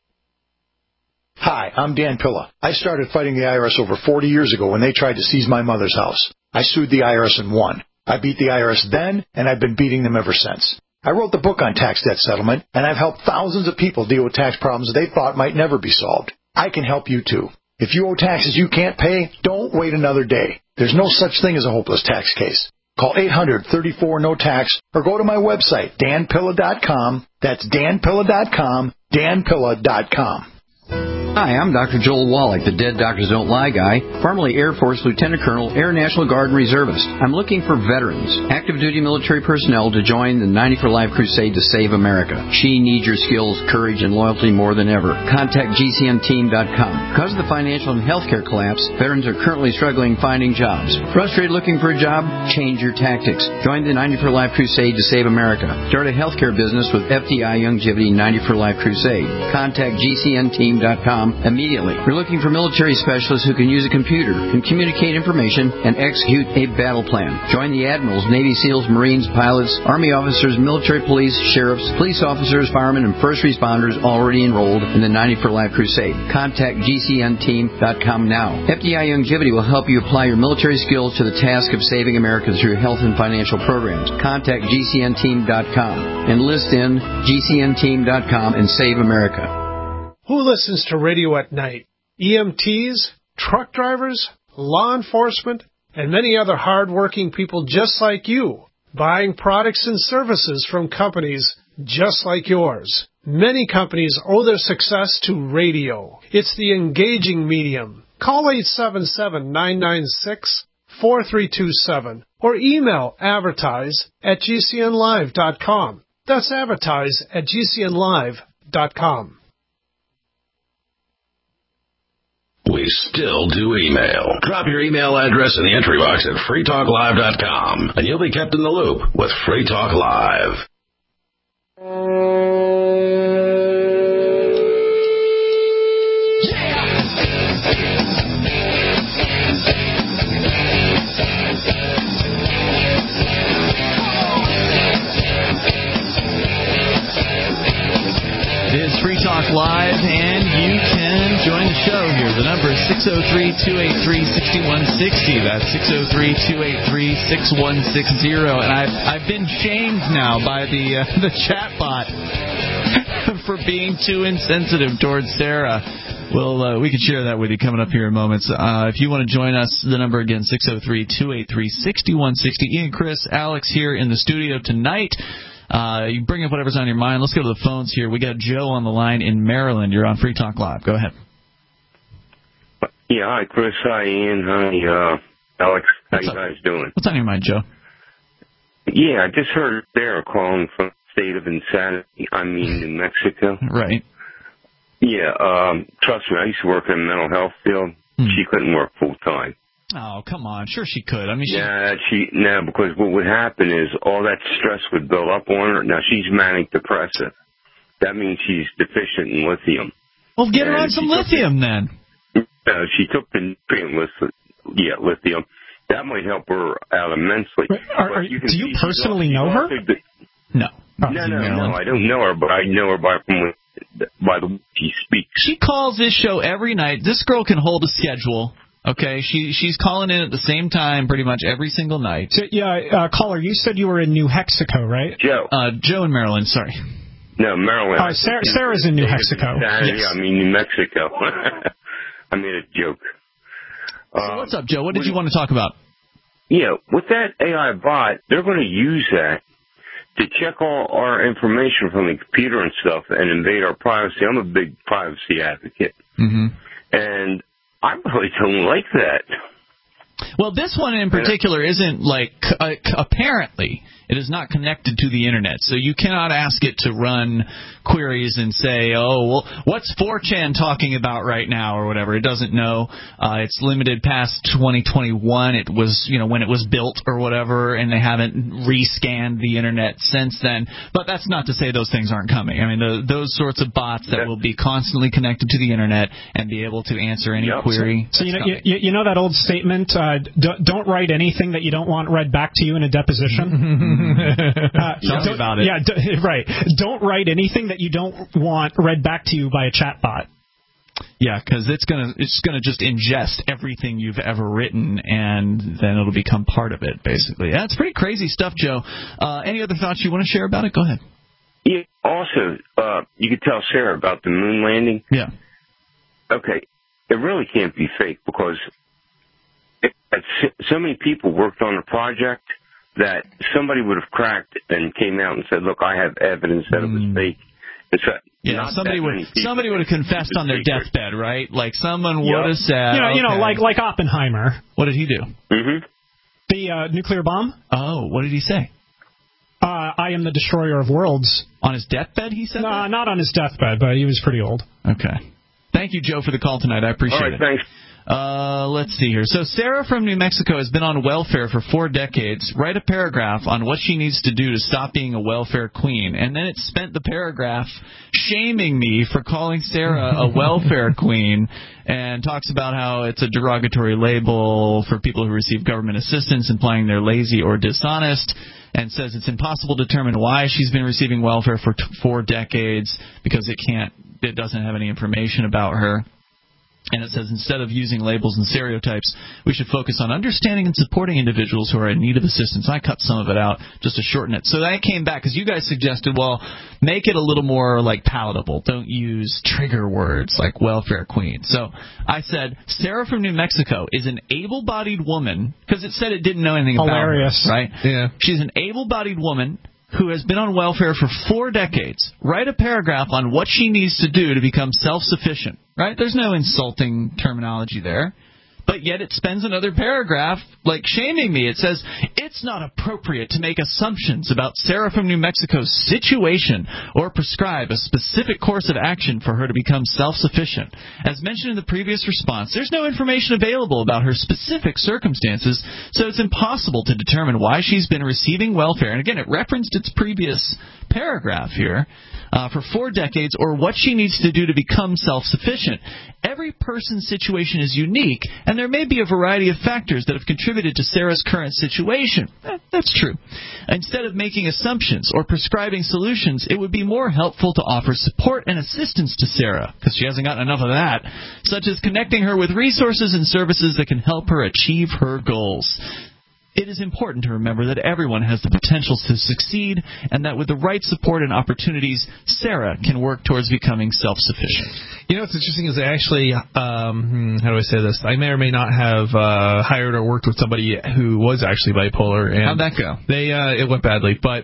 Speaker 19: Hi, I'm Dan Pilla. I started fighting the IRS over 40 years ago when they tried to seize my mother's house. I sued the IRS and won. I beat the IRS then, and I've been beating them ever since. I wrote the book on tax debt settlement, and I've helped thousands of people deal with tax problems they thought might never be solved. I can help you, too. If you owe taxes you can't pay, don't wait another day. There's no such thing as a hopeless tax case. Call 800-34-NO-TAX or go to my website, danpilla.com. That's danpilla.com, danpilla.com.
Speaker 20: Hi, I'm Dr. Joel Wallach, the Dead Doctors Don't Lie guy, formerly Air Force Lieutenant Colonel, Air National Guard and Reservist. I'm looking for veterans, active duty military personnel to join the 90 for Life crusade to save America. She needs your skills, courage, and loyalty more than ever. Contact GCNteam.com. Because of the financial and healthcare collapse, veterans are currently struggling finding jobs. Frustrated looking for a job? Change your tactics. Join the 90 for Life crusade to save America. Start a healthcare business with FDI Youngevity 90 for Life crusade. Contact GCNteam.com immediately. We're looking for military specialists who can use a computer, can communicate information, and execute a battle plan. Join the admirals, Navy SEALs, Marines, pilots, Army officers, military police, sheriffs, police officers, firemen, and first responders already enrolled in the 90 for Life crusade. Contact GCNteam.com now. FDI Youngevity will help you apply your military skills to the task of saving America through health and financial programs. Contact GCNteam.com. Enlist in GCNteam.com and save America.
Speaker 21: Who listens to radio at night? EMTs, truck drivers, law enforcement, and many other hard-working people just like you, buying products and services from companies just like yours. Many companies owe their success to radio. It's the engaging medium. Call 877-996-4327 or email advertise@gcnlive.com. That's advertise@gcnlive.com.
Speaker 10: We still do email. Drop your email address in the entry box at freetalklive.com, and you'll be kept in the loop with Free Talk Live.
Speaker 3: It is Free Talk Live, and you can join the show here. The number is 603-283-6160. That's 603-283-6160. And I've been shamed now by the chat bot for being too insensitive towards Sarah. Well, we can share that with you coming up here in moments. If you want to join us, the number again, 603-283-6160. Ian, Chris, Alex here in the studio tonight. You bring up whatever's on your mind. Let's go to the phones here. We got Joe on the line in Maryland. You're on Free Talk Live. Go ahead.
Speaker 22: Yeah, hi, Chris. Hi, Ian. Hi, Alex. How you guys doing?
Speaker 3: What's on your mind, Joe?
Speaker 22: Yeah, I just heard Sarah calling from the state of insanity. I mean, New Mexico.
Speaker 3: Right.
Speaker 22: Yeah, trust me, I used to work in the mental health field. She couldn't work full time.
Speaker 3: Oh, come on. Sure she could. I mean,
Speaker 22: no, because what would happen is all that stress would build up on her. Now, she's manic depressive. That means she's deficient in lithium.
Speaker 3: Well, get her on some lithium then.
Speaker 22: She took the nutrient lithium. That might help her out immensely.
Speaker 5: Do you personally know her?
Speaker 3: No.
Speaker 22: No, I don't know her, but I know her by the way she speaks.
Speaker 3: She calls this show every night. This girl can hold a schedule. Okay, she's calling in at the same time pretty much every single night.
Speaker 5: So, caller, you said you were in New Mexico, right?
Speaker 22: Joe.
Speaker 3: Joe in Maryland, sorry.
Speaker 22: No, Maryland.
Speaker 5: Sarah's in New Mexico.
Speaker 22: Yes. I mean, New Mexico. I made a joke.
Speaker 3: So what's up, Joe? What did you want to talk about?
Speaker 22: Yeah, with that AI bot, they're going to use that to check all our information from the computer and stuff and invade our privacy. I'm a big privacy advocate.
Speaker 3: Mm-hmm.
Speaker 22: And I really don't like that.
Speaker 3: Well, this one in particular isn't apparently it is not connected to the internet, so you cannot ask it to run queries and say, oh, well, what's 4chan talking about right now or whatever. It doesn't know. It's limited past 2021. It was, when it was built or whatever, and they haven't rescanned the internet since then. But that's not to say those things aren't coming. I mean, those sorts of bots that will be constantly connected to the internet and be able to answer any query.
Speaker 5: So you know that old statement, don't write anything that you don't want read back to you in a deposition?
Speaker 3: Tell me about it.
Speaker 5: Yeah, right. Don't write anything that you don't want read back to you by a chatbot.
Speaker 3: Yeah, because it's gonna just ingest everything you've ever written, and then it'll become part of it, basically. That's pretty crazy stuff, Joe. Any other thoughts you want to share about it? Go ahead.
Speaker 22: Yeah. Also, you could tell Sarah about the moon landing.
Speaker 3: Yeah.
Speaker 22: Okay. It really can't be fake because so many people worked on the project that somebody would have cracked and came out and said, "Look, I have evidence that it was fake."
Speaker 3: Yeah, somebody would have confessed on their deathbed, right? Like someone would have said,
Speaker 5: like Oppenheimer.
Speaker 3: What did he do?
Speaker 22: Mm-hmm.
Speaker 5: The nuclear bomb.
Speaker 3: Oh, what did he say?
Speaker 5: I am the destroyer of worlds.
Speaker 3: On his deathbed, he said?
Speaker 5: No, not on his deathbed, but he was pretty old.
Speaker 3: Okay. Thank you, Joe, for the call tonight. I appreciate it.
Speaker 22: Thanks.
Speaker 3: Let's see here. So Sarah from New Mexico has been on welfare for 4 decades. Write a paragraph on what she needs to do to stop being a welfare queen. And then it spent the paragraph shaming me for calling Sarah a welfare queen, and talks about how it's a derogatory label for people who receive government assistance, implying they're lazy or dishonest, and says it's impossible to determine why she's been receiving welfare for 4 decades because it doesn't have any information about her. And it says instead of using labels and stereotypes, we should focus on understanding and supporting individuals who are in need of assistance. I cut some of it out just to shorten it. So that came back because you guys suggested, well, make it a little more like palatable. Don't use trigger words like welfare queen. So I said Sarah from New Mexico is an able-bodied woman, because it said it didn't know anything about her, right?
Speaker 4: Yeah.
Speaker 3: She's an able-bodied woman who has been on welfare for 4 decades. Write a paragraph on what she needs to do to become self-sufficient, right? There's no insulting terminology there. But yet it spends another paragraph, like, shaming me. It says, it's not appropriate to make assumptions about Sarah from New Mexico's situation or prescribe a specific course of action for her to become self-sufficient. As mentioned in the previous response, there's no information available about her specific circumstances, so it's impossible to determine why she's been receiving welfare. And again, it referenced its previous paragraph here. For 4 decades, or what she needs to do to become self-sufficient. Every person's situation is unique, and there may be a variety of factors that have contributed to Sarah's current situation. That's true. Instead of making assumptions or prescribing solutions, it would be more helpful to offer support and assistance to Sarah, because she hasn't gotten enough of that, such as connecting her with resources and services that can help her achieve her goals. It is important to remember that everyone has the potential to succeed, and that with the right support and opportunities, Sarah can work towards becoming self-sufficient.
Speaker 4: You know what's interesting is actually, how do I say this? I may or may not have hired or worked with somebody who was actually bipolar. And
Speaker 3: how'd that go?
Speaker 4: It went badly, but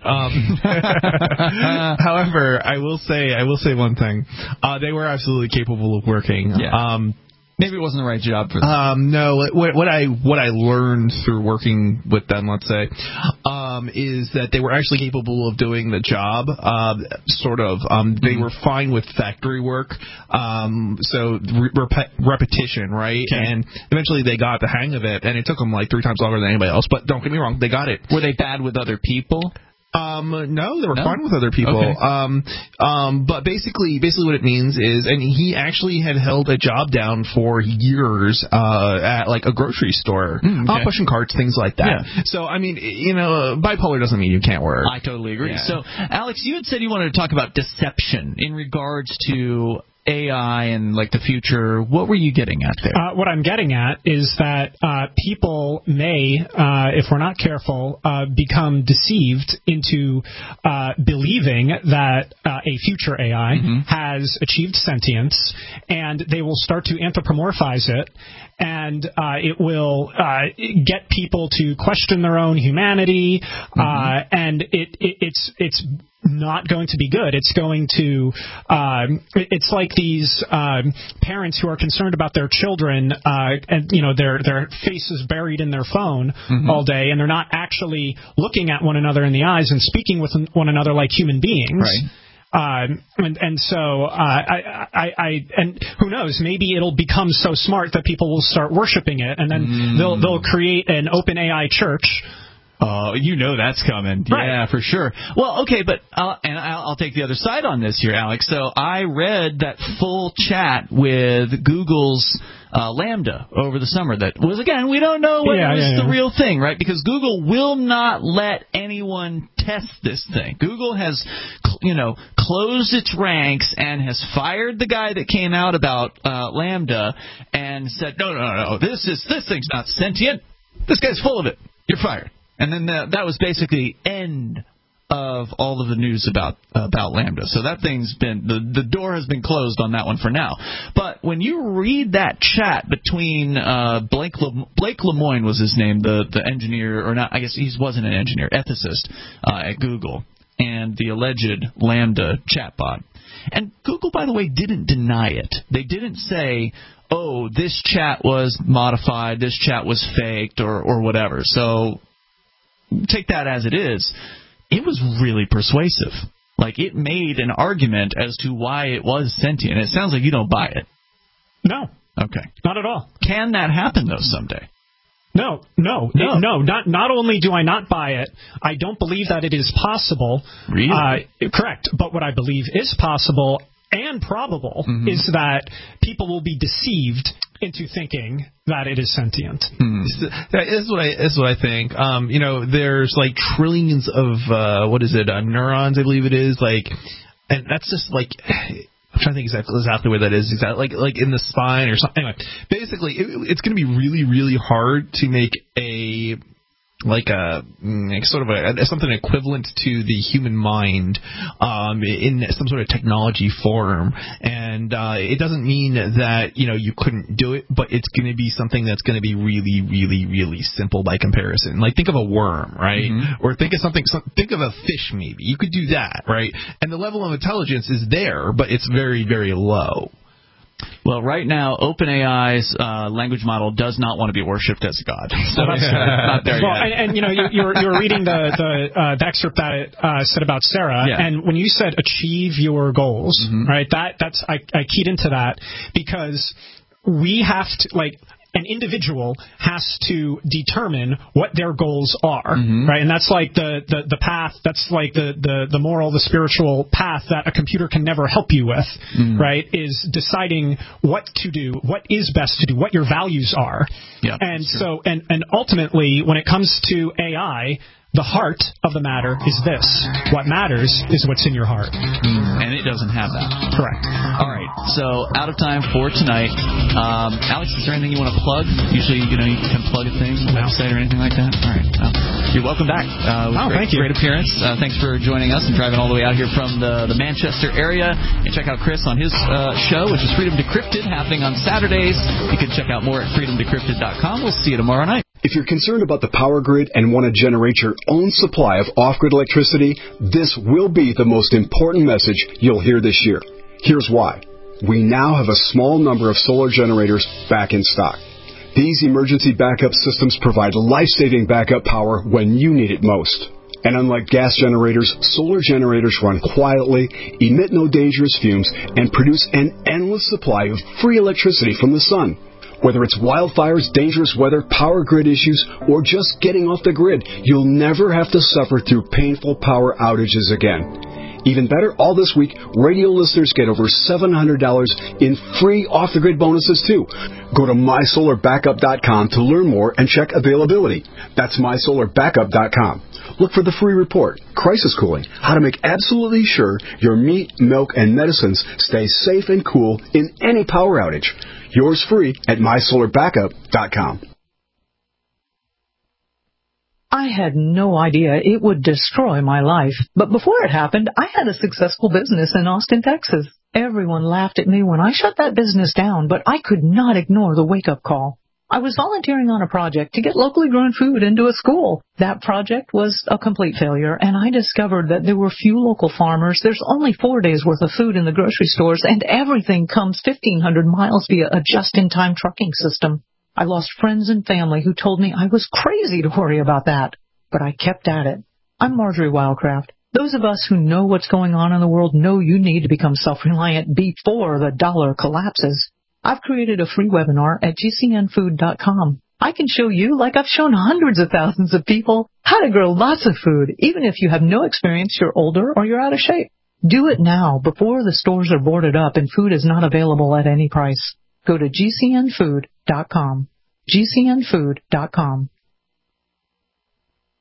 Speaker 4: however, I will say one thing: they were absolutely capable of working.
Speaker 3: Yeah. Maybe it wasn't the right job for them.
Speaker 4: No, what I learned through working with them, let's say, is that they were actually capable of doing the job, sort of. They were fine with factory work, so repetition, right?
Speaker 3: Okay.
Speaker 4: And eventually they got the hang of it, and it took them like 3 times longer than anybody else. But don't get me wrong, they got it.
Speaker 3: Were they bad with other people?
Speaker 4: No, they were fine with other people. Okay. But basically what it means is, and he actually had held a job down for years, at like a grocery store, pushing carts, things like that. Yeah. So, I mean, bipolar doesn't mean you can't work.
Speaker 3: I totally agree.
Speaker 4: Yeah.
Speaker 3: So, Alex, you had said you wanted to talk about deception in regards to AI and like the future. What were you getting at there?
Speaker 5: What I'm getting at is that people may, if we're not careful, become deceived into believing that a future AI has achieved sentience, and they will start to anthropomorphize it, and it will get people to question their own humanity, and it's not going to be good. It's going to it's like these parents who are concerned about their children, and their faces buried in their phone all day, and they're not actually looking at one another in the eyes and speaking with one another like human beings.
Speaker 3: Right.
Speaker 5: And so and who knows, maybe it'll become so smart that people will start worshiping it, and then they'll create an open AI church
Speaker 3: Oh, you know that's coming. Right. Yeah, for sure. Well, okay, but and I'll take the other side on this here, Alex. So I read that full chat with Google's Lambda over the summer. That was, again, we don't know whether it's the real thing, right? Because Google will not let anyone test this thing. Google has, closed its ranks and has fired the guy that came out about Lambda and said, no, this thing's not sentient. This guy's full of it. You're fired. And then that was basically the end of all of the news about Lambda. So that thing's been, the door has been closed on that one for now. But when you read that chat between Blake Lemoine was his name, the engineer, or not, I guess he wasn't an engineer, ethicist at Google, and the alleged Lambda chatbot. And Google, by the way, didn't deny it. They didn't say, oh, this chat was modified, this chat was faked, or whatever. So take that as it is. It was really persuasive. Like, it made an argument as to why it was sentient. It sounds like you don't buy it.
Speaker 5: No.
Speaker 3: Okay.
Speaker 5: Not at all.
Speaker 3: Can that happen, though, someday?
Speaker 5: No. Not only do I not buy it, I don't believe that it is possible.
Speaker 3: Really?
Speaker 5: Correct. But what I believe is possible and probable is that people will be deceived into thinking that it is sentient.
Speaker 4: That is what I think. There's like trillions of neurons, I believe it is, and that's just like, I'm trying to think exactly where that is. Exactly like in the spine or something. Anyway, basically, it's going to be really, really hard to make something equivalent to the human mind in some sort of technology form. And it doesn't mean that you couldn't do it, but it's going to be something that's going to be really, really, really simple by comparison. Like, think of a worm, right? Or think of a fish, maybe. You could do that, right? And the level of intelligence is there, but it's very, very low.
Speaker 3: Well, right now, OpenAI's language model does not want to be worshipped as God. So that's not there yet.
Speaker 5: And you were reading the excerpt that it said about Sarah, and when you said achieve your goals, right? I keyed into that because we have to, an individual has to determine what their goals are, right? And that's like the path, that's like the moral, the spiritual path that a computer can never help you with, right? Is deciding what to do, what is best to do, what your values are.
Speaker 3: Yeah,
Speaker 5: and so, and ultimately, when it comes to AI, the heart of the matter is this. What matters is what's in your heart.
Speaker 3: And it doesn't have that.
Speaker 5: Correct.
Speaker 3: All right. So, out of time for tonight. Alex, is there anything you want to plug? Usually, you can plug a thing, a website or anything like that. All right. You're welcome back.
Speaker 5: Thank you.
Speaker 3: Great appearance. Thanks for joining us and driving all the way out here from the Manchester area. And check out Chris on his show, which is Freedom Decrypted, happening on Saturdays. You can check out more at freedomdecrypted.com. We'll see you tomorrow night.
Speaker 1: If you're concerned about the power grid and want to generate your own supply of off-grid electricity, this will be the most important message you'll hear this year. Here's why. We now have a small number of solar generators back in stock. These emergency backup systems provide life-saving backup power when you need it most. And unlike gas generators, solar generators run quietly, emit no dangerous fumes, and produce an endless supply of free electricity from the sun. Whether it's wildfires, dangerous weather, power grid issues, or just getting off the grid, you'll never have to suffer through painful power outages again. Even better, all this week, radio listeners get over $700 in free off-the-grid bonuses, too. Go to mysolarbackup.com to learn more and check availability. That's mysolarbackup.com. Look for the free report, Crisis Cooling, how to make absolutely sure your meat, milk, and medicines stay safe and cool in any power outage. Yours free at mysolarbackup.com.
Speaker 7: I had no idea it would destroy my life. But before it happened, I had a successful business in Austin, Texas. Everyone laughed at me when I shut that business down, but I could not ignore the wake-up call. I was volunteering on a project to get locally grown food into a school. That project was a complete failure, and I discovered that there were few local farmers. There's only 4 days' worth of food in the grocery stores, and everything comes 1,500 miles via a just-in-time trucking system. I lost friends and family who told me I was crazy to worry about that, but I kept at it. I'm Marjorie Wildcraft. Those of us who know what's going on in the world know you need to become self-reliant before the dollar collapses. I've created a free webinar at gcnfood.com. I can show you, like I've shown hundreds of thousands of people, how to grow lots of food, even if you have no experience, you're older, or you're out of shape. Do it now, before the stores are boarded up and food is not available at any price. Go to GCNfood.com. GCNfood.com.